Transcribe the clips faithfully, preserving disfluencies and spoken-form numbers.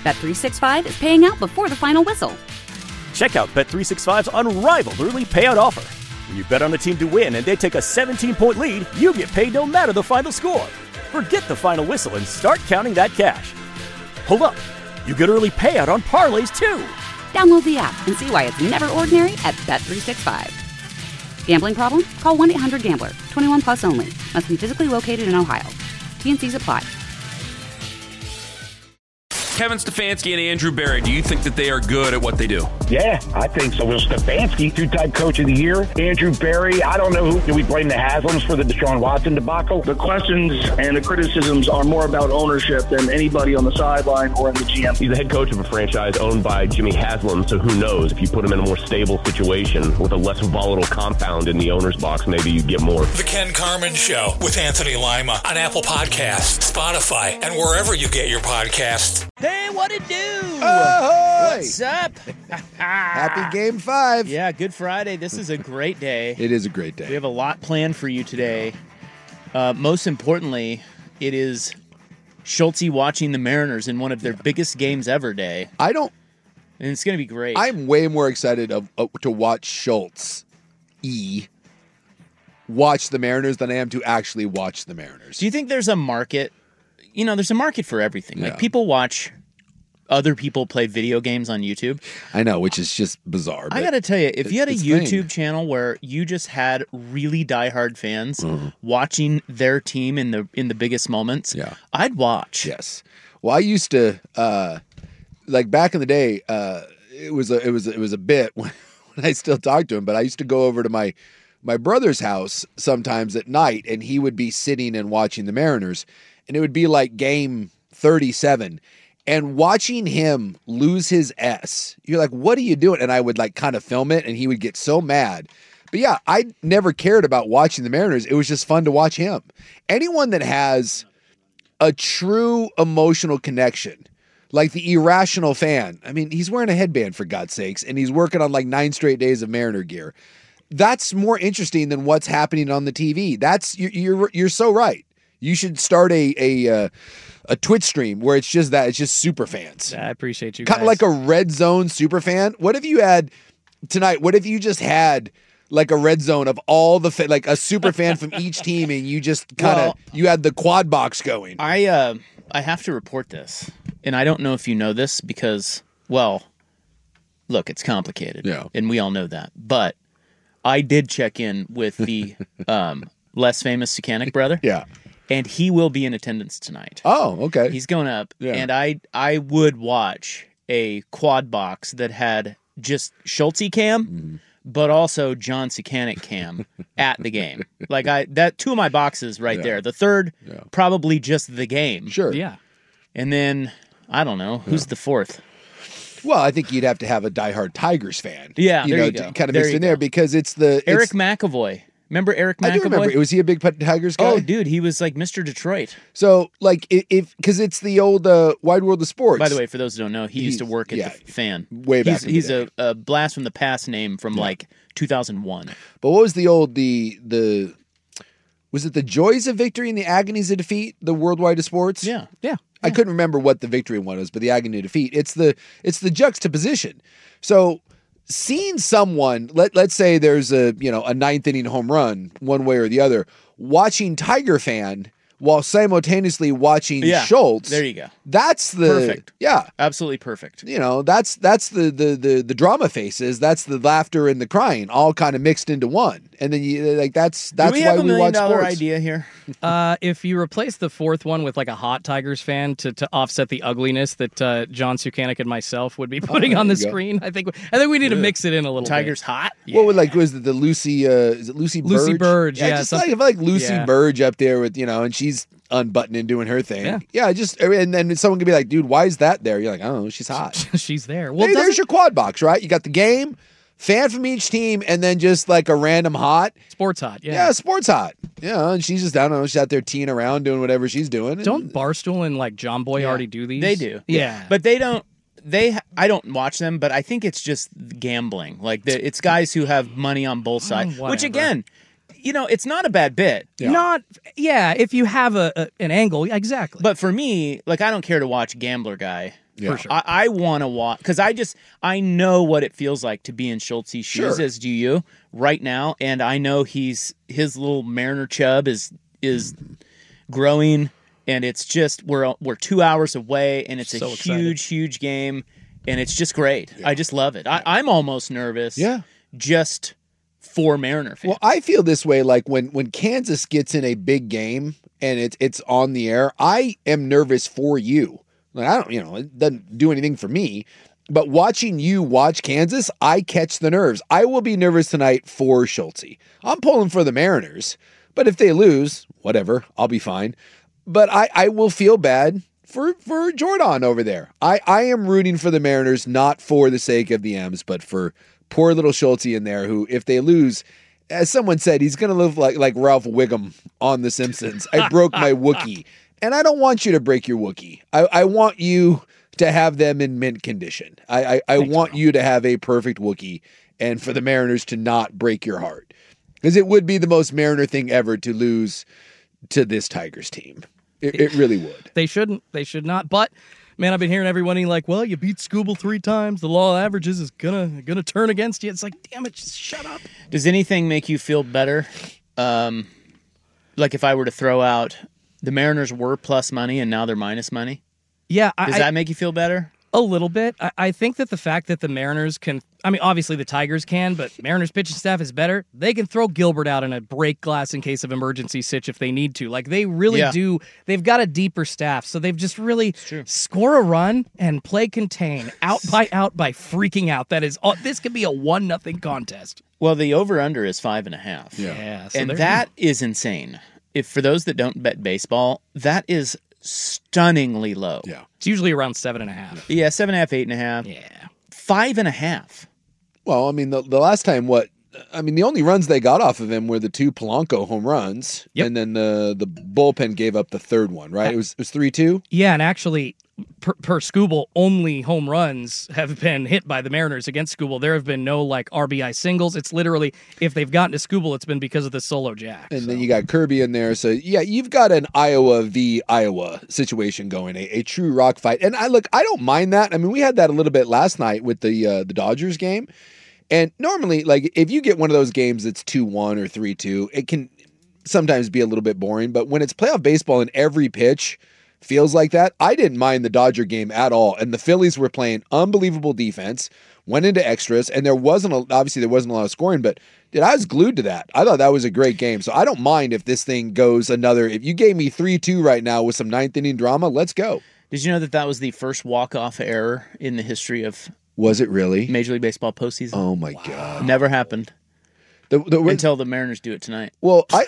Bet three sixty-five is paying out before the final whistle. Check out Bet three sixty-five's unrivaled early payout offer. When you bet on a team to win and they take a seventeen-point lead, you get paid no matter the final score. Forget the final whistle and start counting that cash. Hold up. You get early payout on parlays, too. Download the app and see why it's never ordinary at Bet three sixty-five. Gambling problem? Call one eight hundred gambler. twenty-one plus only. Must be physically located in Ohio. T N Cs apply. Kevin Stefanski and Andrew Berry, do you think that they are good at what they do? Yeah, I think so. Well, Stefanski, two-time coach of the year. Andrew Berry, I don't know who. Do we blame the Haslams for the Deshaun Watson debacle? The questions and the criticisms are more about ownership than anybody on the sideline or in the G M. He's the head coach of a franchise owned by Jimmy Haslam, so who knows? If you put him in a more stable situation with a less volatile compound in the owner's box, maybe you get more. The Ken Carman Show with Anthony Lima on Apple Podcasts, Spotify, and wherever you get your podcasts. Hey, what it do? Ahoy! What's up? Happy game five. Yeah, Good Friday. This is a great day. It is a great day. We have a lot planned for you today. Uh, most importantly, it is Schulte watching the Mariners in one of their yeah. biggest games ever day. I don't... And it's going to be great. I'm way more excited of, uh, to watch Schultz E watch the Mariners than I am to actually watch the Mariners. Do you think there's a market? You know, there's a market for everything. Yeah. Like, people watch other people play video games on YouTube. I know, which is just bizarre. I got to tell you, if you had a YouTube thing. channel where you just had really diehard fans mm-hmm. watching their team in the in the biggest moments, yeah. I'd watch. Yes. Well, I used to, uh, like back in the day, uh, it was a it was it was a bit when, when I still talked to him, but I used to go over to my my brother's house sometimes at night, and he would be sitting and watching the Mariners, and it would be like game thirty-seven. And watching him lose his S, you're like, what are you doing? And I would like kind of film it, and he would get so mad. But yeah, I never cared about watching the Mariners. It was just fun to watch him. Anyone that has a true emotional connection, like the irrational fan, I mean, he's wearing a headband for God's sakes, and he's working on like nine straight days of Mariner gear. That's more interesting than what's happening on the T V. That's you're you're, you're so right. You should start a a uh, a Twitch stream where it's just that it's just super fans. I appreciate you. Kind of like a red zone super fan. What if you had tonight? What if you just had like a red zone of all the fa- like a super fan from each team, and you just kind of well, you had the quad box going. I uh, I have to report this, and I don't know if you know this because well, look, it's complicated, yeah, and we all know that. But I did check in with the um, less famous Sukanik brother, yeah. And he will be in attendance tonight. Oh, okay. He's going up, yeah. and I I would watch a quad box that had just Schulte cam, mm-hmm. but also John Sukanik cam at the game. Like I that two of my boxes right yeah. there. The third, yeah. probably just the game. Sure, yeah. And then I don't know who's yeah. the fourth. Well, I think you'd have to have a diehard Tigers fan. Yeah, you there know, you go. kind of there mixed in go. there because it's the Eric it's, McAvoy. Remember Eric McAvoy? I do remember. Was he a big Tigers guy? Oh, dude, he was like Mister Detroit. So, like, if because it's the old uh, Wide World of Sports. By the way, for those who don't know, he he's, used to work at yeah, the Fan. Way back. He's, in the he's day. a, a blast from the past name from yeah. like two thousand one. But what was the old the the was it the joys of victory and the agonies of defeat? The Worldwide of Sports. Yeah, yeah. I yeah. couldn't remember what the victory one was, but the agony of defeat. It's the it's the juxtaposition. So. Seeing someone, let, let's say there's a, you know, a ninth inning home run one way or the other, watching Tiger fan while simultaneously watching yeah, Schultz. There you go. That's the perfect. Yeah. Absolutely perfect. You know, that's that's the the the, the drama faces, that's the laughter and the crying all kind of mixed into one. And then you like that's that's Do we why have a we million watch dollar sports. idea here. Uh, if you replace the fourth one with like a hot Tigers fan to, to offset the ugliness that uh, John Sukanik and myself would be putting oh, on the go. screen, I think I think we need yeah. to mix it in a little. Tigers bit. hot. Yeah. What would like was it the Lucy? Uh, is it Lucy Burge? Lucy Burge. Yeah, yeah just something. like if like Lucy yeah. Burge up there with you know, and she's unbuttoning and doing her thing. Yeah, yeah just and then someone could be like, dude, why is that there? You're like, I don't know, she's hot. She's there. Well, hey, there's your quad box, right? You got the game, fan from each team, and then just like a random hot. Sports hot, yeah. Yeah, sports hot. Yeah, and she's just, I don't know, she's out there teeing around doing whatever she's doing. Don't Barstool and like John Boy yeah. already do these? They do. Yeah. But they don't, they, I don't watch them, but I think it's just gambling. Like, the, it's guys who have money on both sides, oh, which again, you know, it's not a bad bit. Yeah. Not, yeah, if you have a, a an angle, exactly. But for me, like, I don't care to watch Gambler Guy For sure. I, I want to watch because I just I know what it feels like to be in Schultz's shoes, Sure. as do you, right now, and I know he's his little Mariner chub is is growing, and it's just we're we're two hours away, and it's So a excited. huge, huge game, and it's just great. I just love it. I, I'm almost nervous. Yeah. just for Mariner fans. Well, I feel this way like when when Kansas gets in a big game and it's it's on the air, I am nervous for you. Like I don't, you know, it doesn't do anything for me. But watching you watch Kansas, I catch the nerves. I will be nervous tonight for Schultz. I'm pulling for the Mariners, but if they lose, whatever, I'll be fine. But I, I will feel bad for for Jordan over there. I, I am rooting for the Mariners, not for the sake of the M's, but for poor little Schultz in there, who, if they lose, as someone said, he's going to live like, like Ralph Wiggum on The Simpsons. I broke my Wookiee. And I don't want you to break your Wookiee. I, I want you to have them in mint condition. I, I, I Thanks, want bro. you to have a perfect Wookiee and for the Mariners to not break your heart. Because it would be the most Mariner thing ever to lose to this Tigers team. It, it really would. They shouldn't. They should not. But man, I've been hearing everybody like, "Well, you beat Scooble three times. The law of averages is gonna gonna turn against you." It's like, damn it, just shut up. Does anything make you feel better? Um, like if I were to throw out the Mariners were plus money and now they're minus money. Yeah, Does I, that make you feel better? A little bit. I, I think that the fact that the Mariners can, I mean, obviously the Tigers can, but Mariners pitching staff is better. They can throw Gilbert out in a break glass in case of emergency sitch if they need to. Like, they really Yeah. do. They've got a deeper staff, so they've just really score a run and play contain, out by out by freaking out. That is, all, this could be a one nothing contest. Well, the over-under is five and a half. Yeah. Yeah, so and there- that is insane. If for those that don't bet baseball, that is stunningly low. Yeah. It's usually around seven and a half. Yeah, seven and a half, eight and a half. Yeah. Five and a half. Well, I mean, the, the last time, what? I mean, the only runs they got off of him were the two Polanco home runs, Yep. and then the the bullpen gave up the third one. Right? It was it was three two. Yeah, and actually, per, per Scooble, only home runs have been hit by the Mariners against Scooble. There have been no like R B I singles. It's literally, if they've gotten to Scooble, it's been because of the solo jack. And so. then you got Kirby in there. So, yeah, you've got an Iowa v. Iowa situation going, a, a true rock fight. And I look, I don't mind that. I mean, we had that a little bit last night with the uh, the Dodgers game. And normally, like, if you get one of those games that's two one or three two, it can sometimes be a little bit boring. But when it's playoff baseball and every pitch feels like that, I didn't mind the Dodger game at all. And the Phillies were playing unbelievable defense, went into extras, and there wasn't, a, obviously there wasn't a lot of scoring, but dude, I was glued to that. I thought that was a great game. So I don't mind if this thing goes another, if you gave me three two right now with some ninth inning drama, let's go. Did you know that that was the first walk-off error in the history of Was it really? Major League Baseball postseason? Oh my God. Never happened The, the, until the Mariners do it tonight. well, I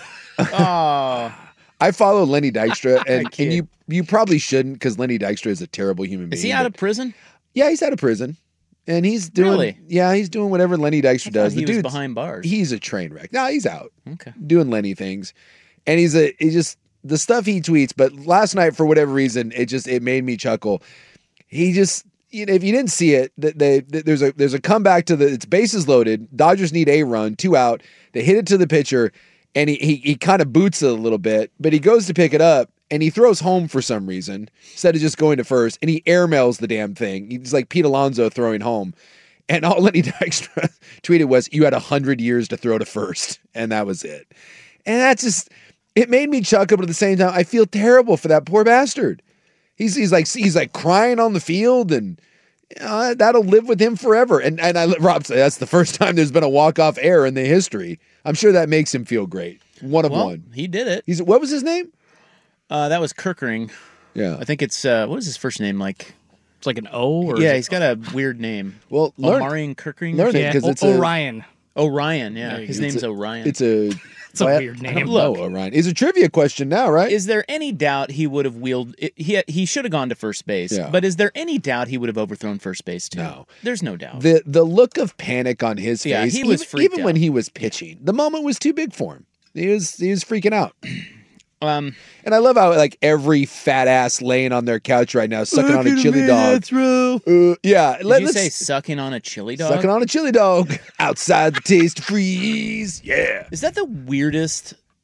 Oh, I follow Lenny Dykstra, and, kid. and you you probably shouldn't because Lenny Dykstra is a terrible human being. is he out but- of prison? Yeah, he's out of prison, and he's doing. Really? Yeah, he's doing whatever Lenny Dykstra I does. thought he the was dude's behind bars. He's a train wreck. No, he's out Okay. doing Lenny things, and he's a he just the stuff he tweets. But last night, for whatever reason, it just it made me chuckle. He just. You know, if you didn't see it, they, they, there's a there's a comeback to the it's bases loaded. Dodgers need a run, two out. They hit it to the pitcher, and he he, he kind of boots it a little bit, but he goes to pick it up and he throws home for some reason instead of just going to first, and he airmails the damn thing. He's like Pete Alonso throwing home, and all Lenny Dykstra tweeted was, "You had a hundred years to throw to first," and that was it. And that's just it made me chuckle, but at the same time, I feel terrible for that poor bastard. He's he's like he's like crying on the field, and you know, that'll live with him forever. And and I Rob said that's the first time there's been a walk off error in the history. I'm sure that makes him feel great. One of Well, one. he did it. He's what was his name? Uh, that was Kirkering. Yeah. I think it's uh, what is his first name like? It's like an O? Or Yeah, is he's got a weird name. Well, learn, Omarion Kirkering. learn or it, something? Yeah, 'cause O- it's a- Orion. Orion. Yeah, There you his go. name's It's a- Orion. It's a It's a well, I- weird I name. don't know, Look. Orion. It's a trivia question now, right? Is there any doubt he would have wheeled? It, he he should have gone to first base. Yeah. But is there any doubt he would have overthrown first base too? No. There's no doubt. the the look of panic on his Yeah, face, he was even, freaked even when out. he was pitching, the moment was too big for him. He was he was freaking out. um, And I love how like every fat ass laying on their couch right now, sucking on a chili dog. Uh, yeah, did let, you let's say sucking on a chili dog? sucking on a chili dog outside the taste freeze. Yeah, Is that the weirdest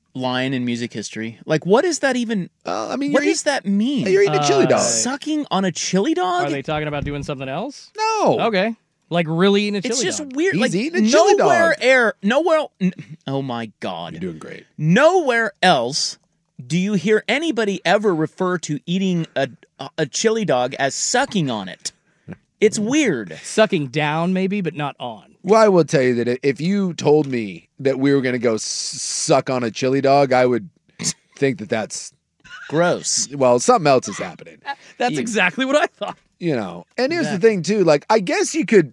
line in music history. Like, what does that even? Uh, I mean, what you're does that mean? You're eating a chili dog. Sucking on a chili dog? Are they talking about doing something else? No. Okay. Like really eating a chili It's just dog. weird. He's like eating a chili nowhere dog. air, nowhere. N- oh my god! You're doing great. Nowhere else do you hear anybody ever refer to eating a a chili dog as sucking on it. It's weird. Sucking down, maybe, but not on. Well, I will tell you that if you told me that we were going to go s- suck on a chili dog, I would think that that's gross. Well, something else is happening. That's You- exactly what I thought. You know, and here's the thing too. Like, I guess you could,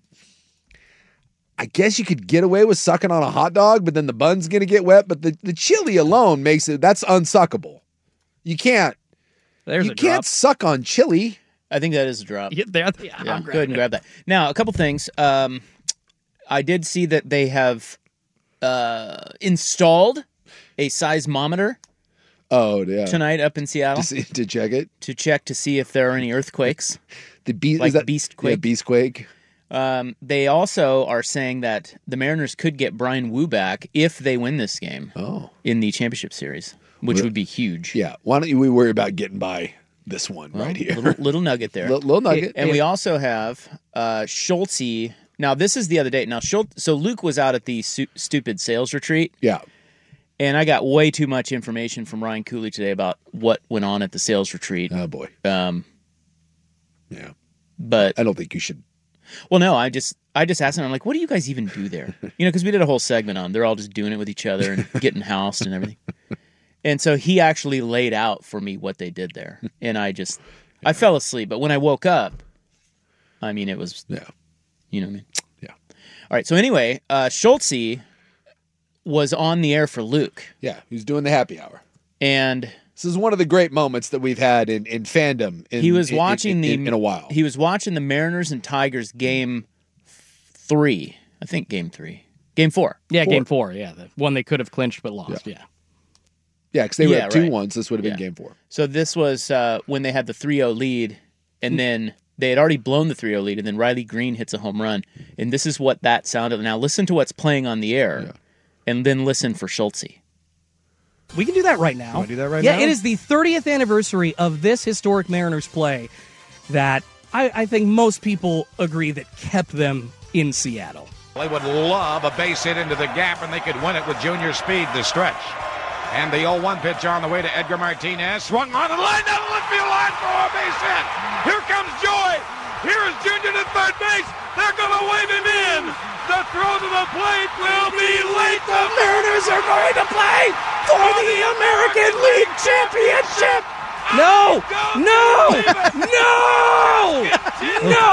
I guess you could get away with sucking on a hot dog, but then the bun's gonna get wet. But the, the chili alone makes it that's unsuckable. You can't. There's you a can't drop. suck on chili. I think that is a drop. Yeah, there, yeah, Yeah, I'll go grab ahead and it. grab that. Now, a couple things. Um, I did see that they have uh, installed a seismometer Oh yeah. tonight up in Seattle to, see, to check it. to check to see if there are any earthquakes. The beast Like is that beast Yeah, quake? beast quake. Um, they also are saying that the Mariners could get Brian Wu back if they win this game Oh in the championship series, which Well, would be huge. yeah. Why don't you we worry about getting by this one Well, right here? Little, little nugget there. Little, little nugget. And we also have uh, Schultze. Now, this is the other day. Now, Schultz, so Luke was out at the su- stupid sales retreat, yeah. and I got way too much information from Ryan Cooley today about what went on at the sales retreat. Oh boy. Um, Yeah. but I don't think you should. well, no, I just I just asked him. I'm like, what do you guys even do there? You know, because we did a whole segment on they're all just doing it with each other and getting housed and everything. And so he actually laid out for me what they did there, and I just I fell asleep. But when I woke up, I mean, it was Yeah. you know what I mean. Yeah. All right. So anyway, uh, Schultze was on the air for Luke, Yeah. He's doing the happy hour. and This is one of the great moments that we've had in, in fandom. In, he was in- watching in, the in, in a while. He was watching the Mariners and Tigers game three. I think game three, game four. Yeah, Four. game four. Yeah, the one they could have clinched but lost. Yeah. yeah, because they were Yeah, up two right. one, so this would have been Yeah. game four. So this was uh, when they had the three oh lead, and then they had already blown the three oh lead, and then Riley Green hits a home run, and this is what that sounded. Now listen to what's playing on the air, Yeah. and then listen for Schultze. We can do that right now. Can we do that right yeah, now? it is the thirtieth anniversary of this historic Mariners play that I, I think most people agree that kept them in Seattle. They would love a base hit into the gap, and they could win it with Junior Speed to stretch. And the oh one pitch on the way to Edgar Martinez. Swung on the line, down the left field line for a base hit. Here comes Joy. Here is Junior to third base. They're going to wave him in. The throw to the plate will be late. The Mariners are going to play for the American League Championship. No! No! No! No!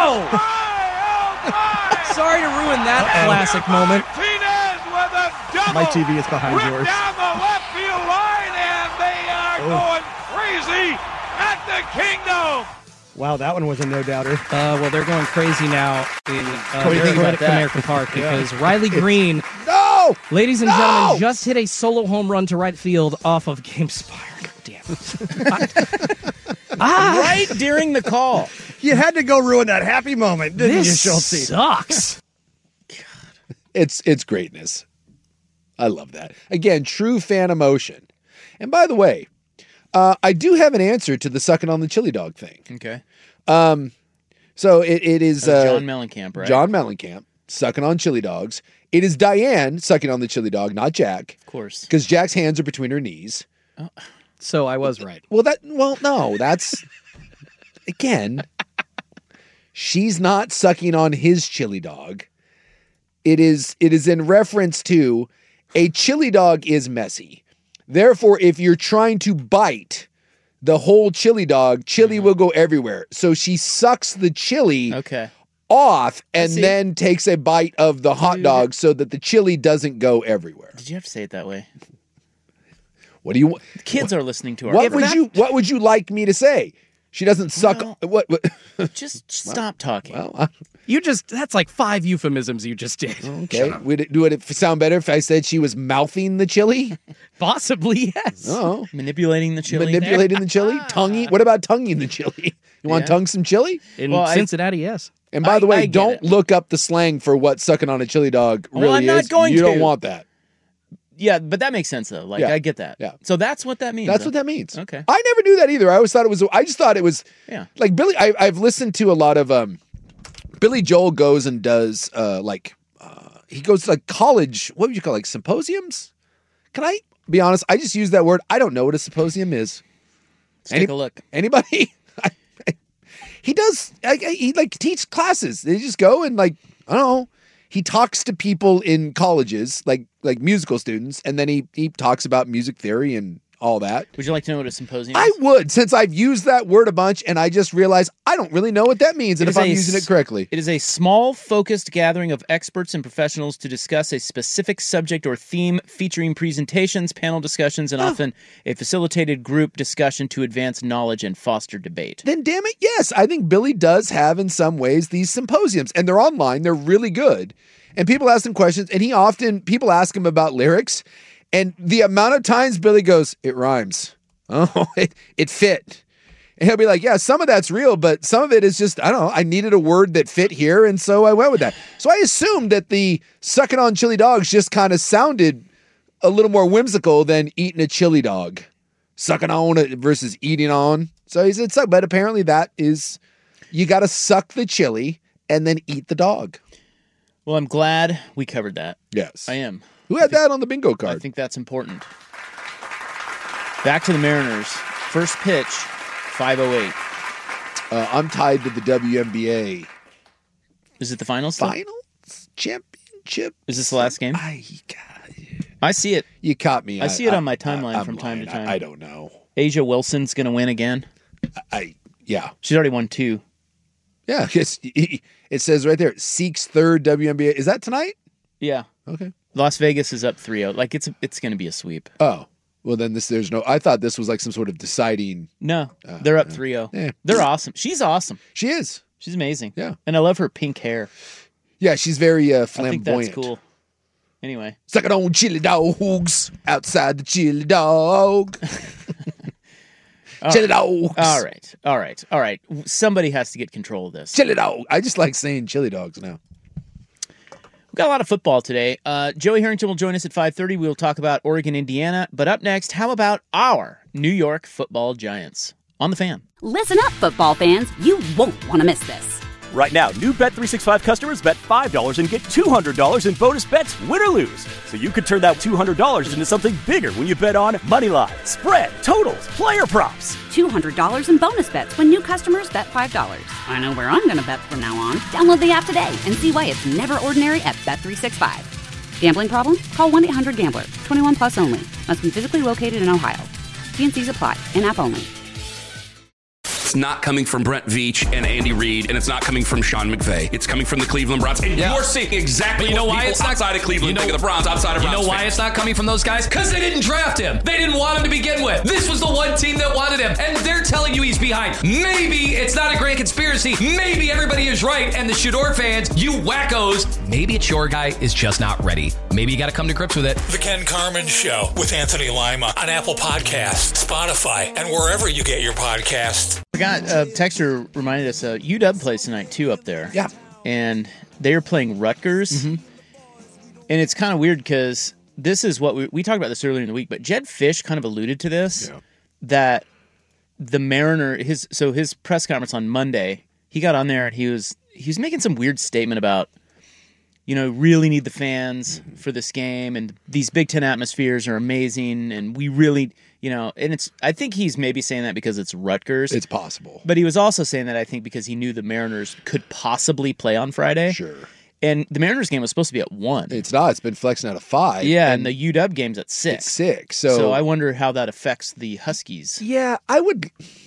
Sorry to ruin that classic moment. Martinez with a double. My T V is behind Ripped yours. down the left field line, and they are Oh. going crazy at the Kingdom. Wow, that one was a no-doubter. Uh, well, they're going crazy now in uh, Cody very Dean. Red American Park because Riley Green, No! Ladies and No! gentlemen, just hit a solo home run to right field off of GameSpire. Damn it. ah, Right during the call. You had to go ruin that happy moment, didn't this you, Schultze? sucks. It's it's greatness. I love that. Again, true fan emotion. And by the way, uh, I do have an answer to the sucking on the chili dog thing. Okay. Um, so it, it is That's uh, John Mellencamp, right? John Mellencamp sucking on chili dogs. It is Diane sucking on the chili dog, not Jack, Of course. because Jack's hands are between her knees. So I was right. Well, that well, no, that's again. She's not sucking on his chili dog. It is it is in reference to a chili dog is messy. Therefore, if you're trying to bite the whole chili dog, chili will go everywhere. So she sucks the chili Okay. off and see. then takes a bite of the hot Dude. dog so that the chili doesn't go everywhere. Did you have to say it that way? What do you want? The kids are listening to our. What If would that- you what would you like me to say? She doesn't suck. Well- what? what Just stop talking. well, I- You just, that's like five euphemisms you just did. okay. Would it, would it sound better if I said she was mouthing the chili? Possibly, yes. Oh, Manipulating the chili. manipulating the chili, tonguing. What about tonguing the chili? You want to Yeah. tongue some chili? In Well, I- Cincinnati, yes. And by I- the way, I get don't it. look up the slang for what sucking on a chili dog Well, really I'm not is. going you don't to. want that. yeah, but that makes sense though. Like Yeah. I get that. Yeah. So that's what that means. That's huh? what that means. Okay. I never knew that either. I always thought it was. I just thought it was. Yeah. Like Billy, I, I've listened to a lot of. um Billy Joel goes and does uh like uh he goes to like college. What would you call it, like symposiums? Can I be honest? I just use that word. I don't know what a symposium is. Let's take a look. Anybody? I, I, he does. I, I, he like teach classes. They just go and like I don't know. He talks to people in colleges, like like musical students, and then he he talks about music theory and all that. Would you like to know what a symposium I is? would, since I've used that word a bunch, and I just realized I don't really know what that means, and It if is I'm a using s- it correctly. It is a small, focused gathering of experts and professionals to discuss a specific subject or theme, featuring presentations, panel discussions, and often a facilitated group discussion to advance knowledge and foster debate. Then damn it, yes, I think Billy does have in some ways these symposiums, and they're online. They're really good, and people ask him questions, and he often people ask him about lyrics, and the amount of times Billy goes, "It rhymes." Oh, it, it fit. And he'll be like, yeah, some of that's real, but some of it is just, I don't know, I needed a word that fit here, and so I went with that. So I assumed that the sucking on chili dogs just kind of sounded a little more whimsical than eating a chili dog. Sucking on it versus eating on. So he said suck, but apparently that is, you got to suck the chili and then eat the dog. Well, I'm glad we covered that. Yes. I am. Who had that on the bingo card? I think that's important. Back to the Mariners. First pitch, five oh eight. Uh, I'm tied to the W N B A. Is it the finals? still? Finals? Championship? Is this the last game? I, I see it. You caught me. I, see it I- on my timeline I'm from time lying. to time. I, I don't know. Asia Wilson's going to win again. I yeah. She's already won two. Yeah, it's, it says right there, Seek's third W N B A. Is that tonight? Yeah. Okay. Las Vegas is up three oh. Like, it's it's going to be a sweep. Oh. Well, then this there's no. I thought this was like some sort of deciding. No, Uh, they're up three oh. Yeah. They're awesome. She's awesome. She is. She's amazing. Yeah. And I love her pink hair. Yeah, she's very uh, I think flamboyant. that's cool. Anyway. Suck it on chili dogs outside the chili dog. Chili dogs. All right. All right. All right. Somebody has to get control of this. Chili dog. I just like saying chili dogs now. We've got a lot of football today. Uh, Joey Harrington will join us at five thirty. We'll talk about Oregon, Indiana. But up next, how about our New York Football Giants? On the Fan. Listen up, football fans. You won't want to miss this. Right now, new Bet three sixty-five customers bet five dollars and get two hundred dollars in bonus bets, win or lose. So you could turn that two hundred dollars into something bigger when you bet on money line, spread, totals, player props. two hundred dollars in bonus bets when new customers bet five dollars. I know where I'm going to bet from now on. Download the app today and see why it's never ordinary at Bet three sixty-five. Gambling problem? Call one eight hundred gambler. twenty-one plus only. Must be physically located in Ohio. T and C's apply. In-app only. It's not coming from Brent Veach and Andy Reid, and it's not coming from Sean McVay. It's coming from the Cleveland Browns. And Yeah. you're seeing exactly But you know what why people it's not outside of Cleveland you know, think of the Browns, outside of You Browns know why fans. it's not coming from those guys? Because they didn't draft him. They didn't want him to begin with. This was the one team that wanted him, and they're telling you he's behind. Maybe it's not a grand conspiracy. Maybe everybody is right, and the Shador fans, you wackos, maybe it's your guy is just not ready. Maybe you got to come to grips with it. The Ken Carmen Show with Anthony Lima on Apple Podcasts, Spotify, and wherever you get your podcasts. I got a texter reminded us uh, U W plays tonight too up there. Yeah. And they are playing Rutgers. Mm-hmm. And it's kind of weird because this is what we, we talked about this earlier in the week, but Jed Fish kind of alluded to this, Yeah. that the Mariner, his so his press conference on Monday, he got on there and he was he was making some weird statement about, you know, really need the fans for this game, and these Big Ten atmospheres are amazing, and we really, you know, and it's, I think he's maybe saying that because it's Rutgers. It's possible. But he was also saying that, I think, because he knew the Mariners could possibly play on Friday. Sure. And the Mariners game was supposed to be at one. It's not. It's been flexing out of five. Yeah, and, and the U W game's at six. It's six. So, so I wonder how that affects the Huskies. Yeah, I would.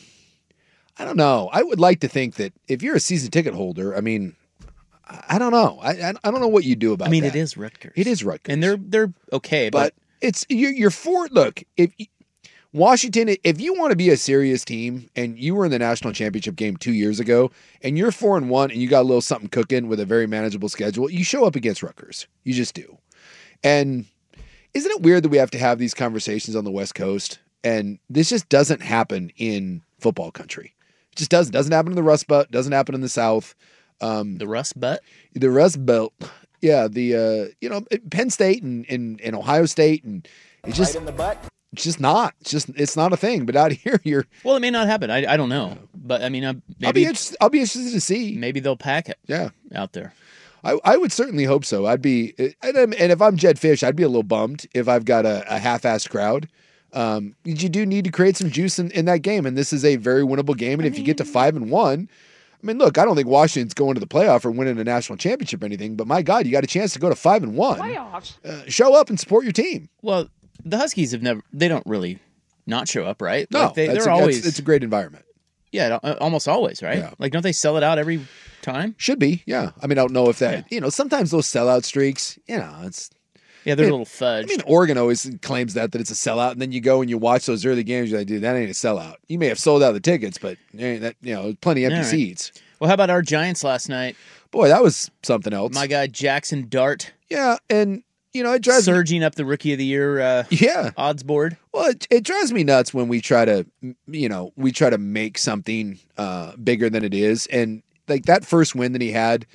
I don't know. I would like to think that if you're a season ticket holder, I mean, I don't know. I I I don't know what you do about. I mean, that. it is Rutgers. It is Rutgers, and they're they're okay, but, but it's you're, you're for. Look, if Washington, if you want to be a serious team, and you were in the national championship game two years ago, and you're four and one, and you got a little something cooking with a very manageable schedule, you show up against Rutgers. You just do. And isn't it weird that we have to have these conversations on the West Coast, and this just doesn't happen in football country? It just doesn't. Doesn't happen in the Rust Belt. Doesn't happen in the South. Um, the Rust Belt. The Rust Belt. Yeah, the uh, you know Penn State and, and, and Ohio State, and it's just Right in the butt. it's just not. It's just it's not a thing. But out here, you're. Well, it may not happen. I, I don't know, but I mean, uh, maybe I'll be interested, I'll be interested to see. Maybe they'll pack it. Yeah, out there. I, I would certainly hope so. I'd be, and, I'm- and if I'm Jed Fish, I'd be a little bummed if I've got a, a half-assed crowd. Um, you do need to create some juice in, in that game, and this is a very winnable game. And I if mean, you get to five and one, I mean, look, I don't think Washington's going to the playoff or winning a national championship or anything. But my God, you got a chance to go to five and one. Playoffs. Uh, show up and support your team. Well, the Huskies have never. They don't really not show up, right? No, like they, that's they're a, always. that's- it's a great environment. Yeah, uh, almost always, right? Yeah. Like, don't they sell it out every time? Should be, yeah. I mean, I don't know if that, you know, sometimes those sellout streaks, you know, it's. Yeah, they're it- a little fudged. I mean, Oregon always claims that, that it's a sellout, and then you go and you watch those early games, you're like, dude, that ain't a sellout. You may have sold out the tickets, but eh, that, you know, plenty of empty All right. seats. Well, how about our Giants last night? Boy, that was something else. My guy Jackson Dart. Yeah, and, you know, it drives surging up the Rookie of the Year uh, yeah. odds board. Well, it, it drives me nuts when we try to, you know, we try to make something uh, bigger than it is. And like that first win that he had,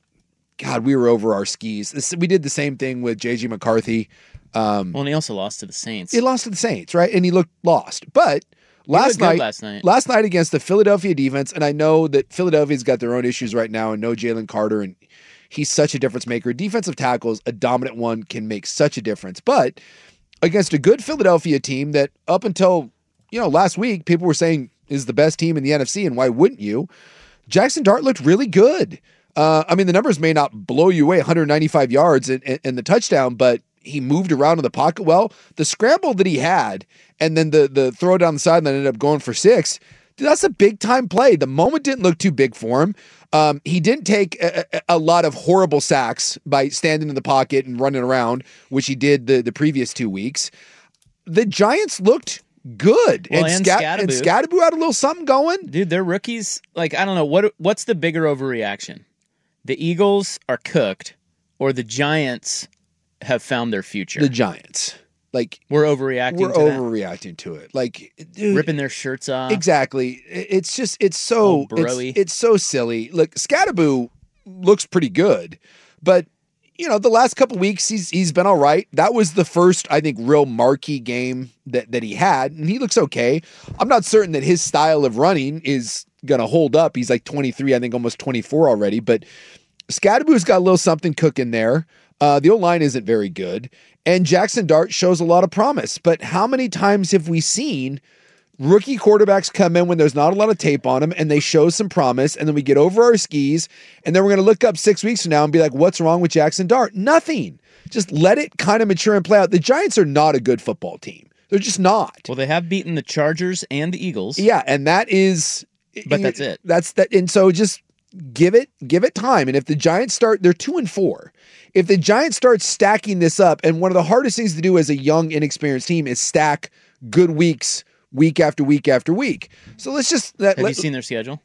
God, we were over our skis. This, we did the same thing with J J McCarthy. Um, well, and he also lost to the Saints. He lost to the Saints, right? And he looked lost. But last looked good night, last night. last night against the Philadelphia defense, and I know that Philadelphia's got their own issues right now, and no Jalen Carter, and he's such a difference maker. Defensive tackles, a dominant one, can make such a difference. But against a good Philadelphia team that up until, you know, last week, people were saying is the best team in the N F C, and why wouldn't you? Jackson Dart looked really good. Uh, I mean, the numbers may not blow you away, one hundred ninety-five yards and, and, and the touchdown, but he moved around in the pocket well. The scramble that he had, and then the the throw down the side that ended up going for six, dude, that's a big time play. The moment didn't look too big for him. Um, he didn't take a, a, a lot of horrible sacks by standing in the pocket and running around, which he did the, the previous two weeks. The Giants looked good. Well, and, and Scat- Scadaboo. and Scadaboo had a little something going. Dude, they're rookies. Like, I don't know. what What's the bigger overreaction? The Eagles are cooked, or the Giants have found their future? The Giants. Like, we're overreacting We're to that? overreacting to it. Like, dude, Ripping their shirts off. exactly. It- It's just, it's so, Oh, broy. it's, it's so silly. Look, Scadaboo looks pretty good, but you know, the last couple weeks he's he's been all right. That was the first, I think, real marquee game that that he had, and he looks okay. I'm not certain that his style of running is gonna hold up. He's like twenty-three, I think, almost twenty-four already. But Scadaboo's got a little something cooking there. Uh, the old line isn't very good, and Jackson Dart shows a lot of promise. But how many times have we seen rookie quarterbacks come in when there's not a lot of tape on them and they show some promise, and then we get over our skis, and then we're going to look up six weeks from now and be like, what's wrong with Jackson Dart? Nothing. Just let it kind of mature and play out. The Giants are not a good football team. They're just not. Well, they have beaten the Chargers and the Eagles. Yeah, and that is But that's it. That's that and so just give it give it time. And if the Giants start, they're two and four. If the Giants start stacking this up, and one of the hardest things to do as a young, inexperienced team is stack good weeks week after week after week. So let's just let, Have let, you seen their schedule?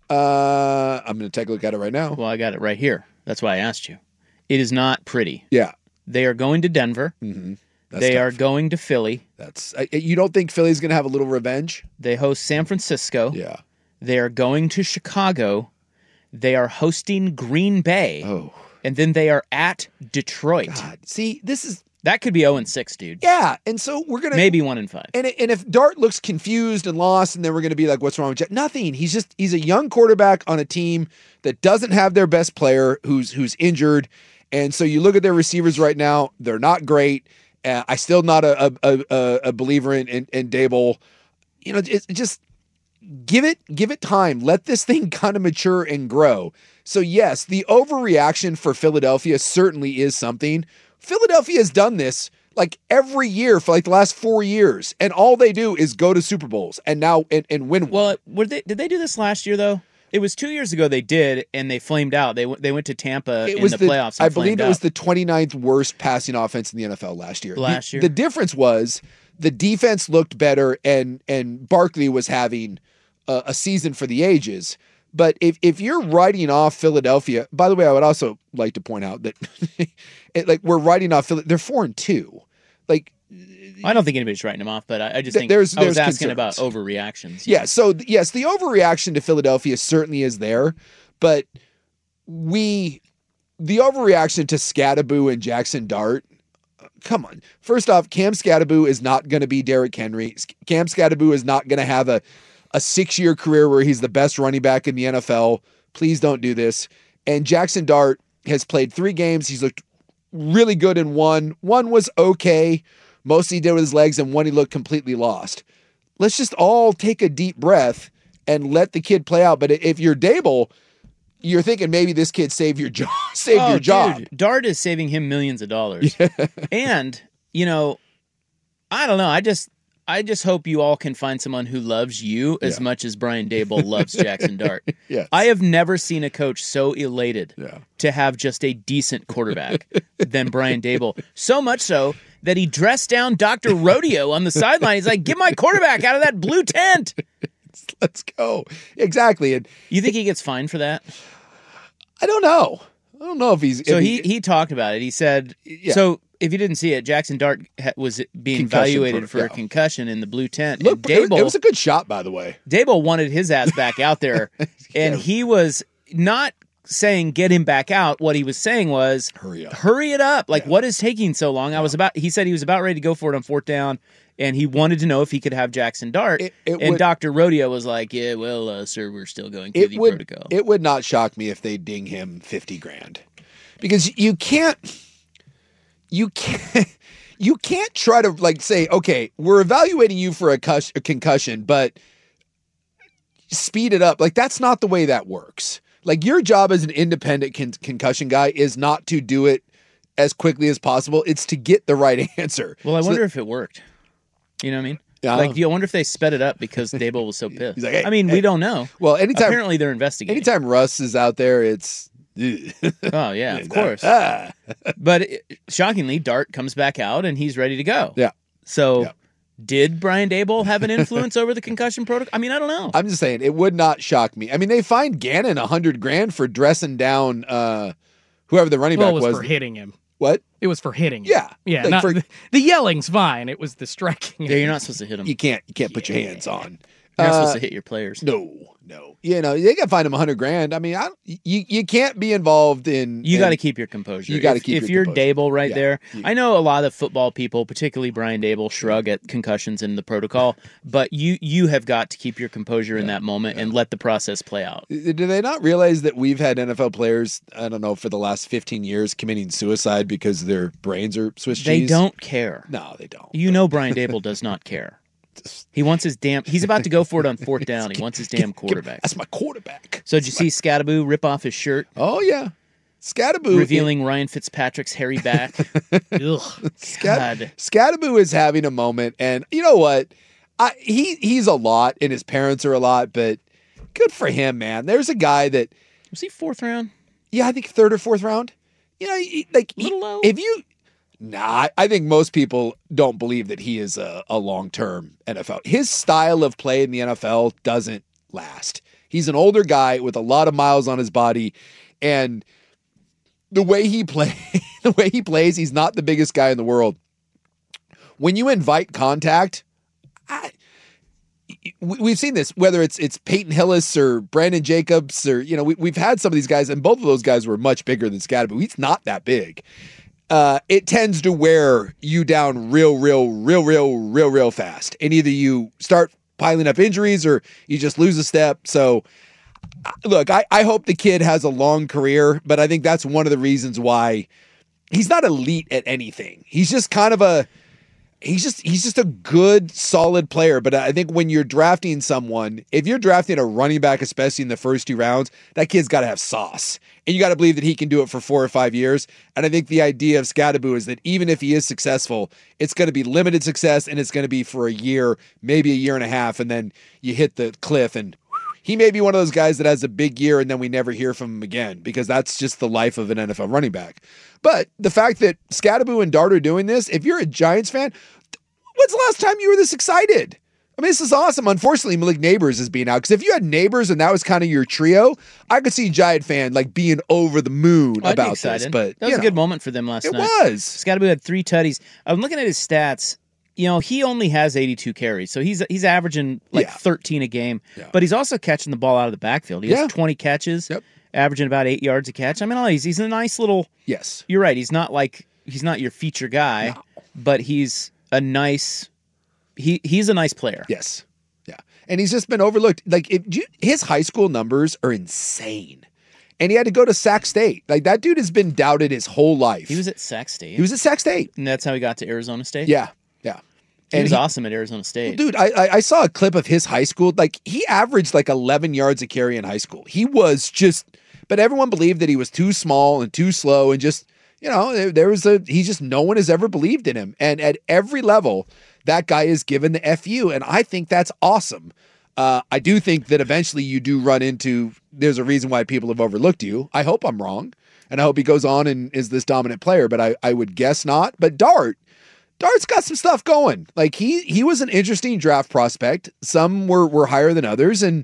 Uh, I'm going to take a look at it right now. Well, I got it right here. That's why I asked you. It is not pretty. Yeah. They are going to Denver. Mm-hmm. They are going to Philly. That's I, you don't think Philly's going to have a little revenge? They host San Francisco. Yeah. They are going to Chicago. They are hosting Green Bay. Oh. And then they are at Detroit. God, see, this is that could be zero and six, dude. Yeah, and so we're gonna maybe one and five. And and if Dart looks confused and lost, and then we're gonna be like, what's wrong with Jack? Nothing. He's just he's a young quarterback on a team that doesn't have their best player who's who's injured, and so you look at their receivers right now; they're not great. Uh, I still not a a, a, a believer in in, in Dable. You know, it's just give it give it time. Let this thing kind of mature and grow. So yes, the overreaction for Philadelphia certainly is something. Philadelphia has done this like every year for like the last four years, and all they do is go to Super Bowls and now and, and win one. Well, were they, did they do this last year though? It was two years ago they did, and they flamed out. They went they went to Tampa It in was the, the playoffs. And I believe flamed it was out. the twenty-ninth worst passing offense in the N F L last year. Last the, year. the difference was the defense looked better, and and Barkley was having a, a season for the ages. But if, if you're writing off Philadelphia, by the way, I would also like to point out that it, like we're writing off Philly, they're four and two. Like I don't think anybody's writing them off, but I, I just Th- think there's- I was there's asking concerns. about overreactions. Yeah, so th- yes, the overreaction to Philadelphia certainly is there, but we the overreaction to Scattaboo and Jackson Dart. Come on. First off, Cam Scattaboo is not going to be Derrick Henry. Cam Scattaboo is not going to have a, a six-year career where he's the best running back in the N F L. Please don't do this. And Jackson Dart has played three games. He's looked really good in one. One was okay. Most he did with his legs, and one he looked completely lost. Let's just all take a deep breath and let the kid play out. But if you're Dable, you're thinking maybe this kid saved your job. saved oh, your job. Dude, Dart is saving him millions of dollars. Yeah. And, you know, I don't know. I just I just hope you all can find someone who loves you as yeah. much as Brian Dable loves Jackson Dart. Yes. I have never seen a coach so elated yeah. to have just a decent quarterback than Brian Dable. So much so that he dressed down Doctor Rodeo on the sideline. He's like, get my quarterback out of that blue tent. Let's go. Exactly. And you think he gets fined for that? I don't know. I don't know if he's. So if he, he talked about it. He said, yeah. so if you didn't see it, Jackson Dart was being concussion evaluated for, for yeah. a concussion in the blue tent. Look, and Dable, it was a good shot, by the way. Dable wanted his ass back out there, yeah. and he was not saying get him back out. What he was saying was hurry up, hurry it up. Like yeah. what is taking so long? I was about. He said he was about ready to go for it on fourth down. And he wanted to know if he could have Jackson Dart. It, it and would, Doctor Rodeo was like, yeah, well, uh, sir, we're still going through the would, protocol. It would not shock me if they ding him fifty grand. Because you can't, you can't, you can't try to like say, okay, we're evaluating you for a, cus- a concussion, but speed it up. Like, that's not the way that works. Like, your job as an independent con- concussion guy is not to do it as quickly as possible. It's to get the right answer. Well, I so wonder that, if it worked. You know what I mean? Yeah. Like, do you wonder if they sped it up because Dable was so pissed? He's like, hey, I mean, hey. we don't know. Well, anytime apparently they're investigating. Anytime Russ is out there, it's oh yeah, of course. But it, shockingly, Dart comes back out and he's ready to go. Yeah. So, yeah. did Brian Dable have an influence over the concussion protocol? I mean, I don't know. I'm just saying it would not shock me. I mean, they fined Gannon a hundred grand for dressing down uh, whoever the running well, back it was, was for hitting him. What? It was for hitting him. Yeah. Yeah. Like Not, for, the, the yelling's fine. It was the striking. Yeah, you're not supposed to hit him. You can't. You can't put yeah. your hands on. You're not uh, supposed to hit your players. No, no. You know, they got to find him a hundred grand. I mean, I, you you can't be involved in. You in, got to keep your composure. You got to if, keep. If your you're composure. Dable right yeah. there, you, I know a lot of football people, particularly Brian Dable, shrug at concussions in the protocol. But you you have got to keep your composure yeah. in that moment yeah. and let the process play out. Do they not realize that we've had N F L players, I don't know, for the last fifteen years committing suicide because their brains are Swiss cheese? They don't care. No, they don't. You know, Brian Dable does not care. He wants his damn. He's about to go for it on fourth down. He wants his damn quarterback. That's my quarterback. So did you see Scattaboo rip off his shirt? Oh yeah, Scattaboo revealing it, Ryan Fitzpatrick's hairy back. Ugh, Scat, Scattaboo is having a moment, and you know what? I he he's a lot, and his parents are a lot, but good for him, man. There's a guy that was he fourth round? Yeah, I think third or fourth round. You know, like a little low. If you. Nah, I think most people don't believe that he is a, a long-term N F L. His style of play in the N F L doesn't last. He's an older guy with a lot of miles on his body, and the way he play, the way he plays, he's not the biggest guy in the world. When you invite contact, I, we've seen this, whether it's it's Peyton Hillis or Brandon Jacobs, or you know, we, we've had some of these guys, and both of those guys were much bigger than Scattaboo. He's not that big. Uh, it tends to wear you down real, real, real, real, real, real fast. And either you start piling up injuries or you just lose a step. So, look, I, I hope the kid has a long career, but I think that's one of the reasons why he's not elite at anything. He's just kind of a, he's just, he's just a good, solid player. But I think when you're drafting someone, if you're drafting a running back, especially in the first two rounds, that kid's got to have sauce. And you got to believe that he can do it for four or five years. And I think the idea of Scattaboo is that even if he is successful, it's going to be limited success, and it's going to be for a year, maybe a year and a half, and then you hit the cliff. And he may be one of those guys that has a big year, and then we never hear from him again, because that's just the life of an N F L running back. But the fact that Scattaboo and Dart are doing this, if you're a Giants fan, when's the last time you were this excited? I mean, this is awesome. Unfortunately, Malik Neighbors is being out, because if you had Neighbors and that was kind of your trio, I could see a Giant fan like being over the moon I'd about be excited. this. But that was you a know, good moment for them last it night. It was. Scattaboo had three tutties. I'm looking at his stats. You know, he only has eighty-two carries, so he's he's averaging like yeah. thirteen a game. Yeah. But he's also catching the ball out of the backfield. He has yeah. twenty catches. Yep. averaging about eight yards a catch. I mean, he's he's a nice little. Yes, you're right. He's not like he's not your feature guy, no. but he's a nice. He he's a nice player. Yes, yeah, and he's just been overlooked. Like if you, his high school numbers are insane, and he had to go to Sac State. Like that dude has been doubted his whole life. He was at Sac State. He was at Sac State, and that's how he got to Arizona State. Yeah, yeah. He and was he, awesome at Arizona State. Well, dude, I, I I saw a clip of his high school. Like he averaged like eleven yards a carry in high school. He was just, but everyone believed that he was too small and too slow and just, you know, there, there was a, he's just, no one has ever believed in him. And at every level, that guy is given the F U. And I think that's awesome. Uh, I do think that eventually you do run into, there's a reason why people have overlooked you. I hope I'm wrong. And I hope he goes on and is this dominant player, but I, I would guess not. But Dart, Dart's got some stuff going. Like he he was an interesting draft prospect. Some were were higher than others, and,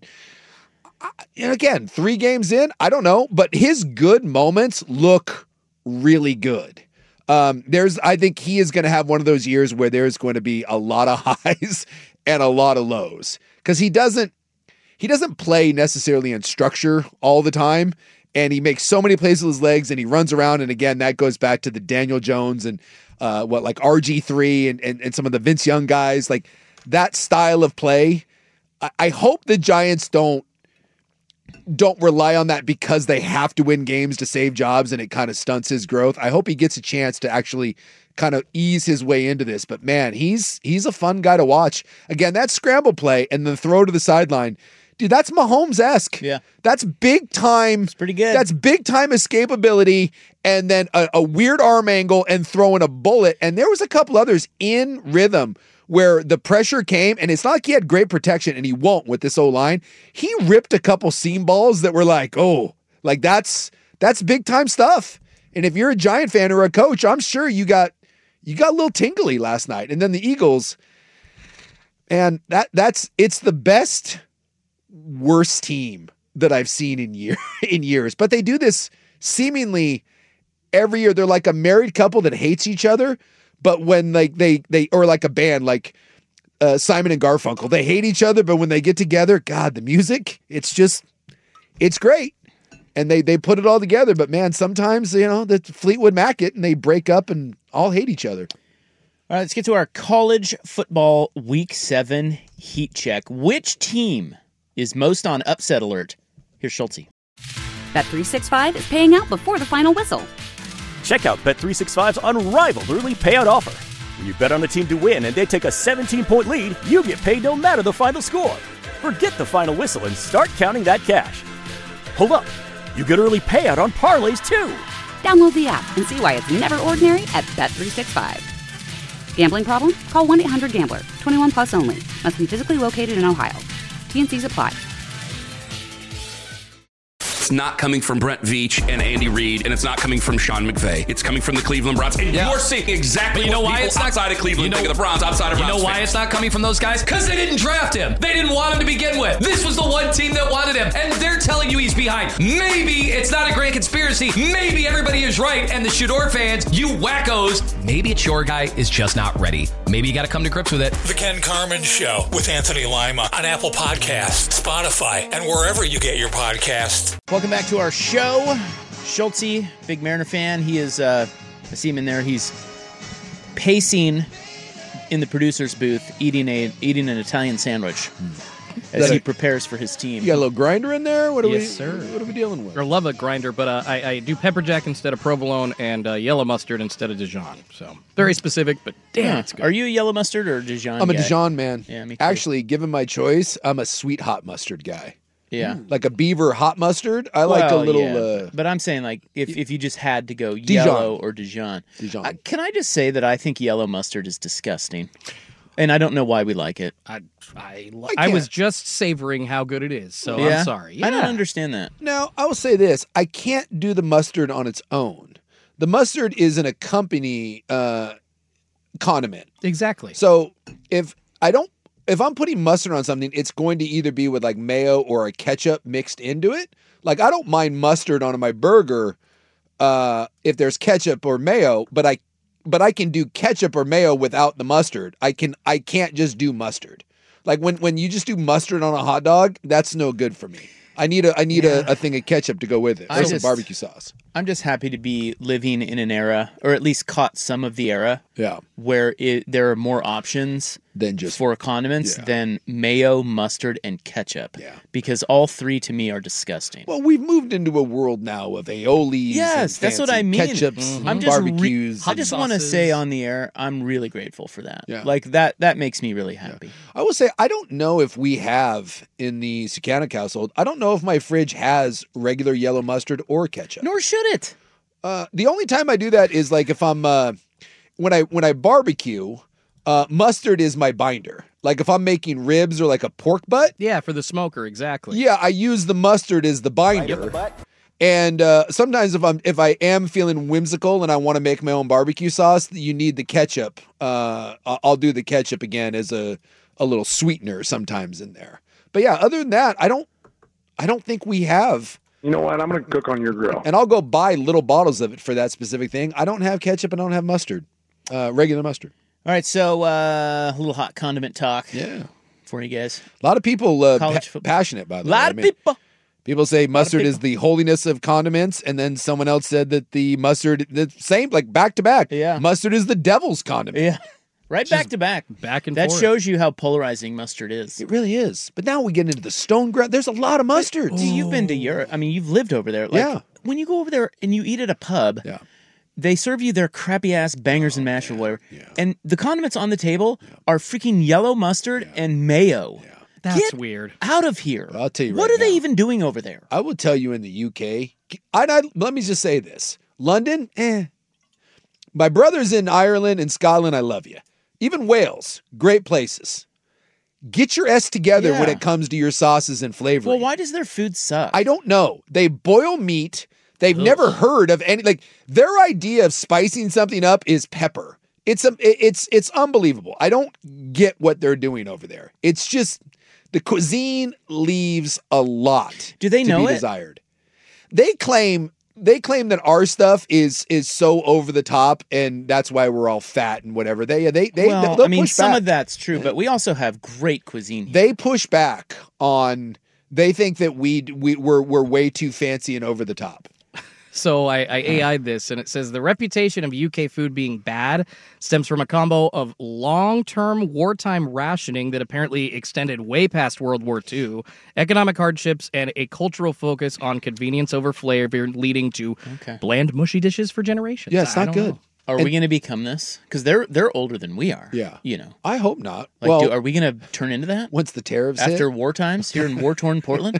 and again, three games in, I don't know, but his good moments look really good. Um, there's, I think he is going to have one of those years where there's going to be a lot of highs and a lot of lows because he doesn't he doesn't play necessarily in structure all the time, and he makes so many plays with his legs, and he runs around, and again, that goes back to the Daniel Jones and. Uh, what like R G three and, and and some of the Vince Young guys, like that style of play. I, I hope the Giants don't don't rely on that because they have to win games to save jobs and it kind of stunts his growth. I hope he gets a chance to actually kind of ease his way into this. But man, he's he's a fun guy to watch. Again, that scramble play and the throw to the sideline. Dude, that's Mahomes-esque. Yeah. That's big time. It's pretty good. That's big time escapability and then a, a weird arm angle and throwing a bullet. And there was a couple others in rhythm where the pressure came, and it's not like he had great protection, and he won't with this O-line. He ripped a couple seam balls that were like, oh, like that's that's big time stuff. And if you're a Giant fan or a coach, I'm sure you got you got a little tingly last night. And then the Eagles, and that that's it's the best worst team that I've seen in year in years. But they do this seemingly every year. They're like a married couple that hates each other, but when like they they or like a band like uh, Simon and Garfunkel, they hate each other, but when they get together, God, the music, it's just it's great. And they they put it all together. But man, sometimes, you know, the Fleetwood Mac it and they break up and all hate each other. All right, let's get to our college football week seven heat check. Which team is most on upset alert? Here's Schulte. Bet three sixty-five is paying out before the final whistle. Check out Bet three sixty-five's unrivaled early payout offer. When you bet on a team to win and they take a seventeen-point lead, you get paid no matter the final score. Forget the final whistle and start counting that cash. Hold up. You get early payout on parlays, too. Download the app and see why it's never ordinary at Bet three sixty-five. Gambling problem? Call one eight hundred gambler. twenty-one plus only. Must be physically located in Ohio. T and Cs apply. It's not coming from Brent Veach and Andy Reid, and it's not coming from Sean McVay. It's coming from the Cleveland Browns. And Yeah. you're seeing exactly But you know what why people it's not outside of Cleveland you know, think of the Browns, outside of You Browns know why fans. it's not coming from those guys? Because they didn't draft him. They didn't want him to begin with. This was the one team that wanted him, and they're telling you he's behind. Maybe it's not a grand conspiracy. Maybe everybody is right, and the Shador fans, you wackos, maybe it's your guy is just not ready. Maybe you got to come to grips with it. The Ken Carmen Show with Anthony Lima on Apple Podcasts, Spotify, and wherever you get your podcasts. Welcome back to our show. Schulte, big Mariner fan. He is, uh, I see him in there. He's pacing in the producer's booth, eating a eating an Italian sandwich as That he a- prepares for his team. You got a little grinder in there? What are Yes, we sir. What are we dealing with? I love a grinder, but uh, I, I do pepper jack instead of provolone and uh, yellow mustard instead of Dijon. So very specific, but damn, Yeah. it's good. Are you a yellow mustard or a Dijon I'm a guy? Dijon man. Yeah, me too. Actually, given my choice, I'm a sweet hot mustard guy. Yeah. Like a beaver hot mustard. I like a Well, little. yeah. Uh, But I'm saying, like, if, if you just had to go Dijon. yellow or Dijon. Dijon. Uh, can I just say that I think yellow mustard is disgusting? And I don't know why we like it. I, I, I I was can't. just savoring how good it is, so Yeah? I'm sorry. I don't Yeah. understand that. Now, I will say this. I can't do the mustard on its own. The mustard is an accompany uh, condiment. Exactly. So if I don't, if I'm putting mustard on something, it's going to either be with like mayo or a ketchup mixed into it. Like I don't mind mustard on my burger uh, if there's ketchup or mayo, but I, but I can do ketchup or mayo without the mustard. I can, I can't just do mustard. Like when, when you just do mustard on a hot dog, that's no good for me. I need a I need yeah. a, a thing of ketchup to go with it. Or some barbecue sauce. I'm just happy to be living in an era, or at least caught some of the era, yeah, where it, there are more options than just for condiments yeah. than mayo, mustard, and ketchup. Yeah, because all three to me are disgusting. Well, we've moved into a world now of aiolis. Yes, and that's what I mean. Ketchups, mm-hmm. and I'm just barbecues. Re- I just want to say on the air, I'm really grateful for that. Yeah. Like that. That makes me really happy. Yeah. I will say, I don't know if we have in the Sukanik household. I don't know if my fridge has regular yellow mustard or ketchup. Nor should it. Uh, the only time I do that is like if I'm uh, when I when I barbecue, uh, mustard is my binder. Like if I'm making ribs or like a pork butt. Yeah, for the smoker, exactly. Yeah, I use the mustard as the binder. Right and uh, sometimes if I'm if I am feeling whimsical and I want to make my own barbecue sauce, you need the ketchup. Uh, I'll do the ketchup again as a a little sweetener sometimes in there. But yeah, other than that, I don't I don't think we have. You know what? I'm going to cook on your grill. And I'll go buy little bottles of it for that specific thing. I don't have ketchup and I don't have mustard, uh, regular mustard. All right, so uh, a little hot condiment talk. Yeah. For you guys. A lot of people uh, pa- passionate, by the way. A lot way. of I mean, people. People say mustard is the holiness of condiments, and then someone else said that the mustard, the same, like back to back. Yeah. Mustard is the devil's condiment. Yeah. Right Just back to back. Back and that forth. That shows you how polarizing mustard is. It really is. But now we get into the stone ground. There's a lot of mustards. But, you've been to Europe. I mean, you've lived over there. Like, yeah. When you go over there and you eat at a pub, yeah. they serve you their crappy ass bangers oh, and mash yeah. or whatever. Yeah. And the condiments on the table yeah. are freaking yellow mustard yeah. and mayo. Yeah. That's Get weird. Out of here. I'll tell you right What are now, they even doing over there? I will tell you in the U K. I, I, let me just say this. London, eh. My brothers in Ireland and Scotland, I love you. Even Wales, great places. Get your S together yeah. when it comes to your sauces and flavor. Well, why does their food suck? I don't know. They boil meat. They've Ugh. never heard of any, like, their idea of spicing something up is pepper. It's a, it's it's unbelievable. I don't get what they're doing over there. It's just the cuisine leaves a lot. Do they to know be it? Desired. They claim they claim that our stuff is is so over the top, and that's why we're all fat and whatever. They they they. Well, I mean, push some back. of that's true, but we also have great cuisine here. They push back on. They think that we we we're we're way too fancy and over the top. So I, I A I'd this, and it says the reputation of U K food being bad stems from a combo of long-term wartime rationing that apparently extended way past World War Two, economic hardships, and a cultural focus on convenience over flavor, leading to okay. bland, mushy dishes for generations. Yeah, it's I not good. Know. Are and, we going to become this? Because they're they're older than we are. Yeah, you know. I hope not. Like, well, do, are we going to turn into that once the tariffs after hit? war times here in war-torn Portland?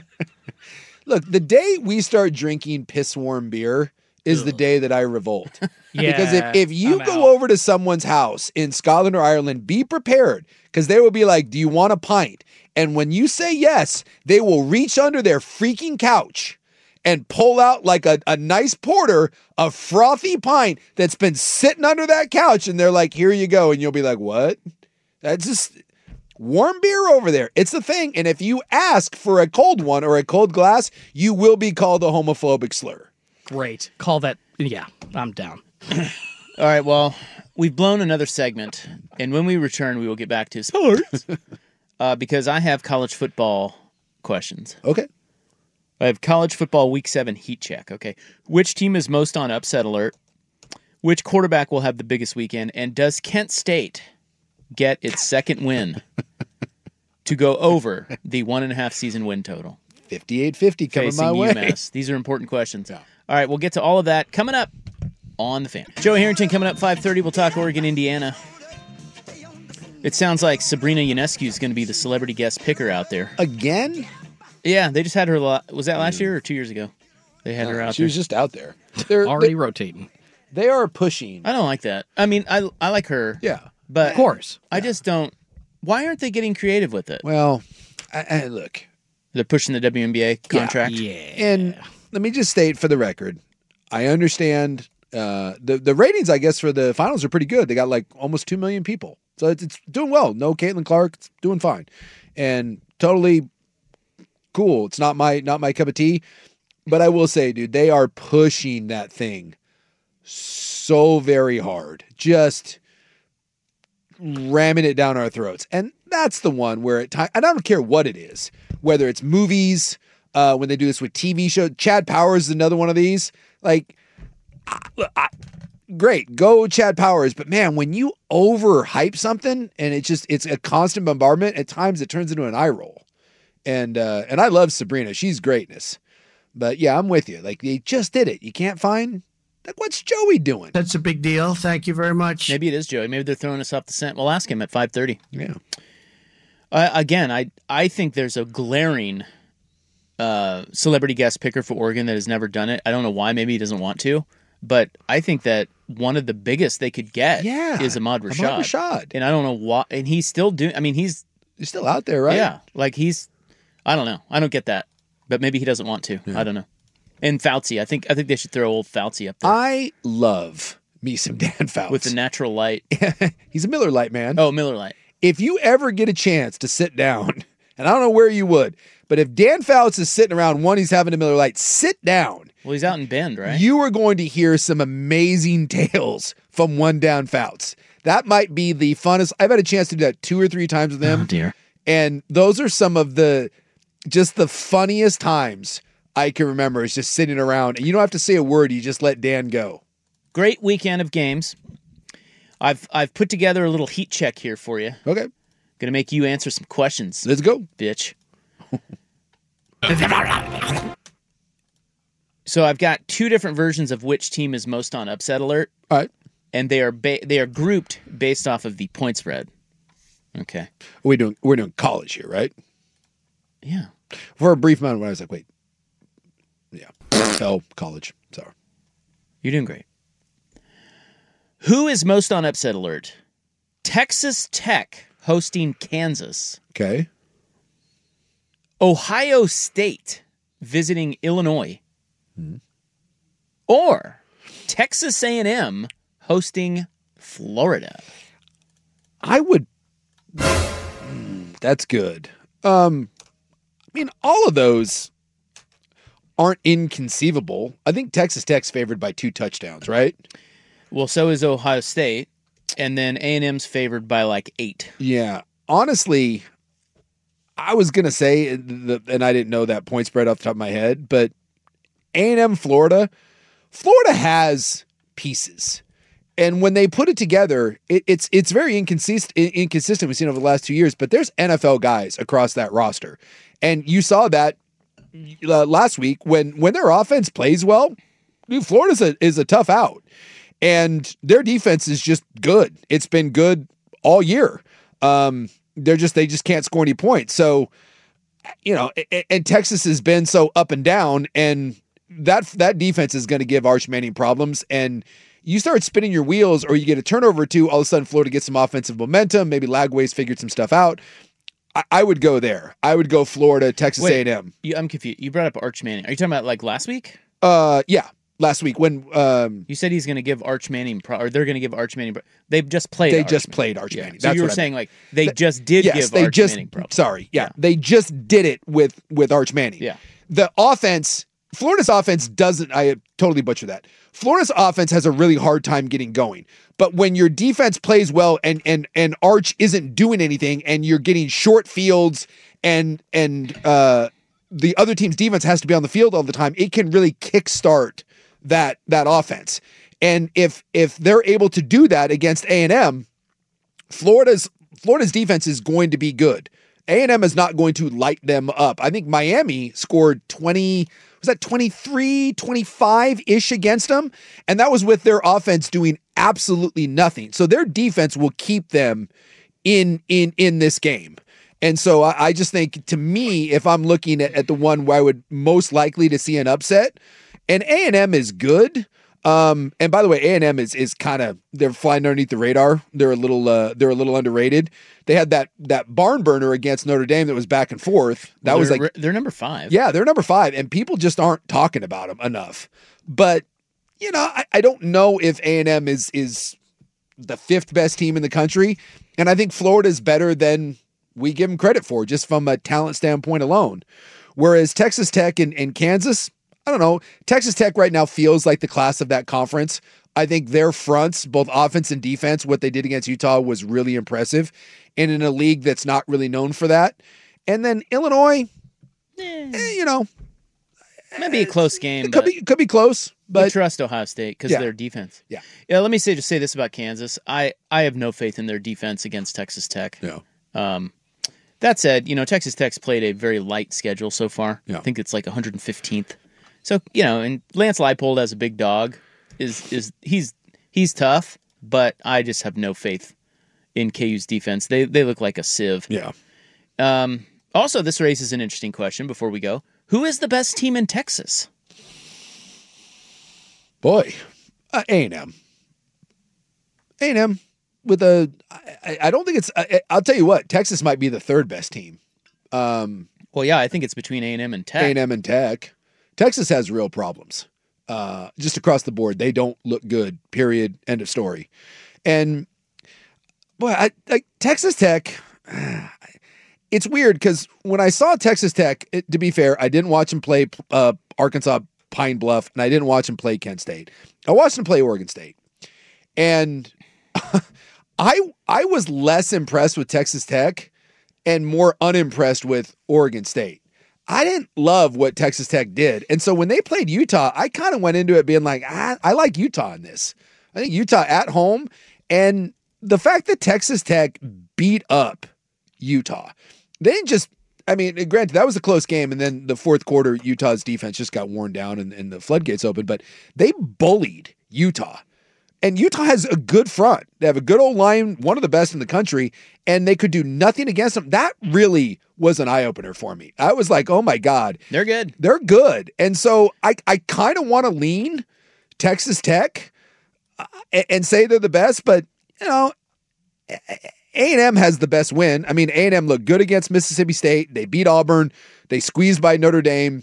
Look, the day we start drinking piss-warm beer is Ugh. the day that I revolt. Yeah, because if, if you I'm go out. over to someone's house in Scotland or Ireland, be prepared, because they will be like, do you want a pint? And when you say yes, they will reach under their freaking couch and pull out like a, a nice porter, a frothy pint that's been sitting under that couch. And they're like, here you go. And you'll be like, what? That's just warm beer over there. It's a thing. And if you ask for a cold one or a cold glass, you will be called a homophobic slur. Great. Call that. Yeah, I'm down. All right. Well, we've blown another segment. And when we return, we will get back to sports uh, because I have college football questions. Okay. I have college football week seven heat check. Okay. Which team is most on upset alert? Which quarterback will have the biggest weekend? And does Kent State get its second win to go over the one and a half season win total? fifty-eight fifty coming Facing my way. UMass. These are important questions. Yeah. All right. We'll get to all of that coming up on The Fan. Joe Harrington coming up five thirty. We'll talk Oregon, Indiana. It sounds like Sabrina Ionescu is going to be the celebrity guest picker out there. Again? Yeah, they just had her. Was that last year or two years ago? They had uh, her out she there. was just out there. They're already they, rotating. They are pushing. I don't like that. I mean, I I like her. Yeah. But of course. I yeah. just don't. Why aren't they getting creative with it? Well, I, I, look. They're pushing the W N B A contract. Yeah. yeah. And let me just state for the record, I understand uh, the, the ratings, I guess, for the finals are pretty good. They got like almost two million people. So it's, it's doing well. No Caitlin Clark, it's doing fine. And totally cool. It's not my not my cup of tea. But I will say, dude, they are pushing that thing so very hard. Just ramming it down our throats. And that's the one where at time, and I don't care what it is, whether it's movies, uh, when they do this with T V shows. Chad Powers is another one of these. Like, I, I, great, go Chad Powers. But man, when you overhype something and it's just it's a constant bombardment, at times it turns into an eye roll. And uh, and I love Sabrina; she's greatness. But yeah, I'm with you. Like, they just did it. You can't find. Like, what's Joey doing? That's a big deal. Thank you very much. Maybe it is Joey. Maybe they're throwing us off the scent. We'll ask him at five thirty. Yeah. Uh, again, I I think there's a glaring uh, celebrity guest picker for Oregon that has never done it. I don't know why. Maybe he doesn't want to. But I think that one of the biggest they could get yeah, is Ahmad Rashad. Ahmad Rashad. And I don't know why. And he's still doing. I mean, he's he's still out there, right? Yeah. Like he's. I don't know. I don't get that. But maybe he doesn't want to. Yeah. I don't know. And Fauci, I think I think they should throw old Fauci up there. I love me some Dan Fouts. With the natural light. He's a Miller Lite man. Oh, Miller Lite. If you ever get a chance to sit down, and I don't know where you would, but if Dan Fouts is sitting around one, he's having a Miller Lite, sit down. Well, he's out in Bend, right? You are going to hear some amazing tales from one Dan Fouts. That might be the funnest. I've had a chance to do that two or three times with him. Oh, dear. And those are some of the, just the funniest times I can remember is just sitting around, and you don't have to say a word. You just let Dan go. Great weekend of games. I've I've put together a little heat check here for you. Okay. Gonna make you answer some questions. Let's go, bitch. So I've got two different versions of which team is most on upset alert. All right. And they are ba- they are grouped based off of the point spread. Okay. We doing we're doing college here, right? Yeah. For a brief moment, when I was like, wait. Yeah. Oh, college. Sorry. You're doing great. Who is most on upset alert? Texas Tech hosting Kansas. Okay. Ohio State visiting Illinois. Hmm. Or Texas A and M hosting Florida. I would. That's good. Um, I mean, all of those aren't inconceivable. I think Texas Tech's favored by two touchdowns, right? Well, so is Ohio State, and then A and M's favored by like eight. Yeah. Honestly, I was going to say, the, and I didn't know that point spread off the top of my head, but A and M Florida, Florida has pieces. And when they put it together, it, it's it's very inconsistent, inconsistent we've seen over the last two years, but there's N F L guys across that roster. And you saw that uh, last week when, when their offense plays well, dude, Florida's a, is a tough out. And their defense is just good. It's been good all year. Um, they're just they just can't score any points. So, you know, and, and Texas has been so up and down, and that that defense is going to give Arch Manning problems. And you start spinning your wheels, or you get a turnover or two, all of a sudden Florida gets some offensive momentum. Maybe Lagway's figured some stuff out. I, I would go there. I would go Florida, Texas Wait, A and M. You, I'm confused. You brought up Arch Manning. Are you talking about like last week? Uh, yeah. Last week when um, you said he's going to give Arch Manning, pro- or they're going to give Arch Manning. Pro- they've just played. They Arch just Manning. played Arch Yeah. Manning. So That's you were what I saying meant. like they Th- just did yes, give they Arch just, Manning problems. Sorry, yeah, they just did it with with Arch Manning. Yeah, the offense, Florida's offense doesn't. I totally butcher that. Florida's offense has a really hard time getting going. But when your defense plays well and and and Arch isn't doing anything, and you're getting short fields, and and uh, the other team's defense has to be on the field all the time, it can really kickstart that that offense. And if if they're able to do that against A and M, Florida's Florida's defense is going to be good. A and M is not going to light them up. I think Miami scored twenty, was that twenty-three, twenty-five-ish against them? And that was with their offense doing absolutely nothing. So their defense will keep them in in in this game. And so I, I just think, to me, if I'm looking at, at the one where I would most likely to see an upset, and A and M is good. Um, and by the way, A and M is is kind of, they're flying underneath the radar. They're a little uh, they're a little underrated. They had that that barn burner against Notre Dame that was back and forth. That well, was they're, like they're number five. Yeah, they're number five, and people just aren't talking about them enough. But you know, I, I don't know if A and M is is the fifth best team in the country, and I think Florida is better than we give them credit for, just from a talent standpoint alone. Whereas Texas Tech and, and Kansas, I don't know. Texas Tech right now feels like the class of that conference. I think their fronts, both offense and defense, what they did against Utah was really impressive, and in a league that's not really known for that. And then Illinois, eh, you know, might be a close game. It could be could be close, but we trust Ohio State because Yeah. of their defense. Yeah. Yeah. Let me say just say this about Kansas. I I have no faith in their defense against Texas Tech. Yeah. Um, that said, you know Texas Tech's played a very light schedule so far. Yeah. I think it's like one hundred fifteenth. So you know, and Lance Leipold as a big dog is is he's he's tough, but I just have no faith in K U's defense. They they look like a sieve. Yeah. Um. Also, this raises an interesting question before we go. Who is the best team in Texas? Boy, uh, A and M. A and M with a. I, I don't think it's. I, I'll tell you what. Texas might be the third best team. Um, well, yeah, I think it's between A and M and Tech. A and M and Tech. Texas has real problems. Uh, just across the board, they don't look good. Period. End of story. And boy, I like Texas Tech. It's weird because when I saw Texas Tech, it, to be fair, I didn't watch them play uh, Arkansas Pine Bluff, and I didn't watch them play Kent State. I watched them play Oregon State, and I I was less impressed with Texas Tech and more unimpressed with Oregon State. I didn't love what Texas Tech did, and so when they played Utah, I kind of went into it being like, ah, I like Utah in this. I think Utah at home, and the fact that Texas Tech beat up Utah. They didn't just, I mean, granted, that was a close game, and then the fourth quarter, Utah's defense just got worn down and, and the floodgates opened, but they bullied Utah. And Utah has a good front. They have a good old line, one of the best in the country, and they could do nothing against them. That really was an eye-opener for me. I was like, oh my God. They're good. They're good. And so I, I kind of want to lean Texas Tech uh, and, and say they're the best, but, you know, A and M has the best win. I mean, A and M looked good against Mississippi State. They beat Auburn. They squeezed by Notre Dame.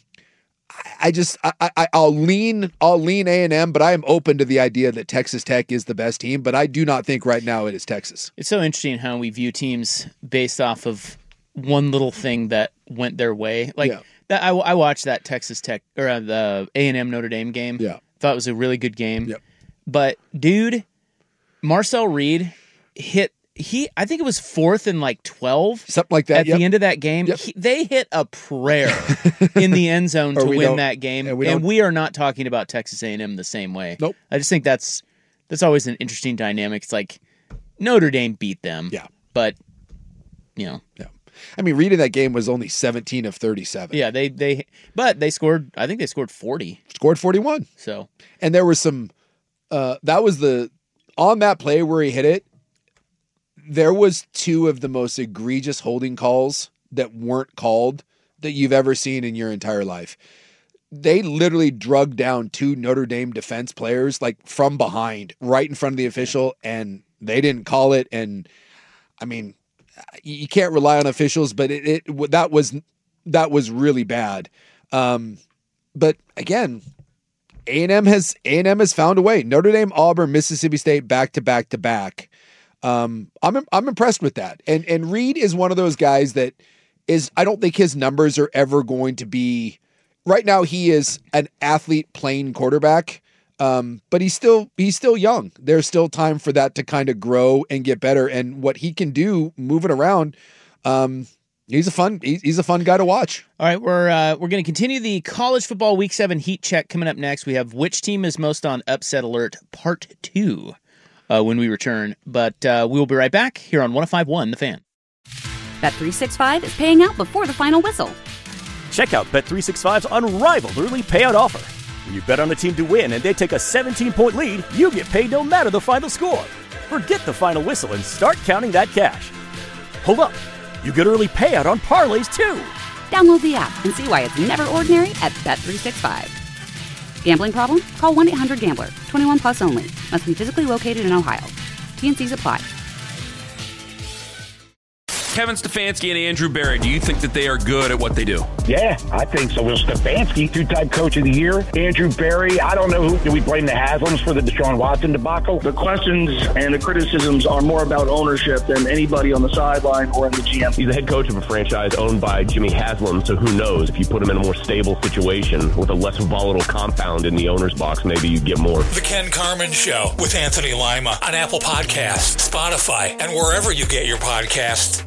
I just, I, I, I'll lean, I'll lean A and M, but I am open to the idea that Texas Tech is the best team. But I do not think right now it is Texas. It's so interesting how we view teams based off of one little thing that went their way. Like Yeah. that, I, I watched that Texas Tech or uh, the A and M Notre Dame game. Yeah, thought it was a really good game. Yep. But dude, Marcel Reed hit. He, I think it was fourth and like twelve, something like that. At Yep. the end of that game, Yep. he, they hit a prayer in the end zone Or to we win don't- that game, and we and don't- we are not talking about Texas A and M the same way. Nope. I just think that's that's always an interesting dynamic. It's like Notre Dame beat them, Yeah. but you know, Yeah. I mean, Reed in that game was only seventeen of thirty-seven. yeah, they they, but they scored. I think they scored forty. Scored forty-one. So, and there was some. Uh, that was the on that play where he hit it. There was two of the most egregious holding calls that weren't called that you've ever seen in your entire life. They literally drugged down two Notre Dame defense players like from behind, right in front of the official, and they didn't call it. And I mean, you can't rely on officials, but it, it that was that was really bad. Um, but again, A and M has A and M has found a way. Notre Dame, Auburn, Mississippi State, back to back to back. Um, I'm I'm impressed with that. And and Reed is one of those guys that is, I don't think his numbers are ever going to be. Right now, he is an athlete playing quarterback, um, but he's still he's still young. There's still time for that to kind of grow and get better. And what he can do, moving around, um, he's a fun he's, he's a fun guy to watch. all right, we're uh, we're going to continue the college football Week Seven heat check coming up next. We have which team is most on upset alert, Part Two. Uh, when we return, but uh, we will be right back here on one oh five point one The Fan. Bet three sixty-five is paying out before the final whistle. Check out Bet three sixty-five's unrivaled early payout offer. When you bet on a team to win and they take a seventeen-point lead, you get paid no matter the final score. Forget the final whistle and start counting that cash. Hold up. You get early payout on parlays, too. Download the app and see why it's never ordinary at Bet three sixty-five. Gambling problem? Call one eight hundred gambler. twenty-one plus only. Must be physically located in Ohio. T N Cs apply. Kevin Stefanski and Andrew Berry, do you think that they are good at what they do? Yeah, I think so. Will Stefanski, two-time coach of the year. Andrew Berry, I don't know who. Do we blame the Haslams for the Deshaun Watson debacle? The questions and the criticisms are more about ownership than anybody on the sideline or in the G M. He's the head coach of a franchise owned by Jimmy Haslam, so who knows? If you put him in a more stable situation with a less volatile compound in the owner's box, maybe you get more. The Ken Carman Show with Anthony Lima on Apple Podcasts, Spotify, and wherever you get your podcasts.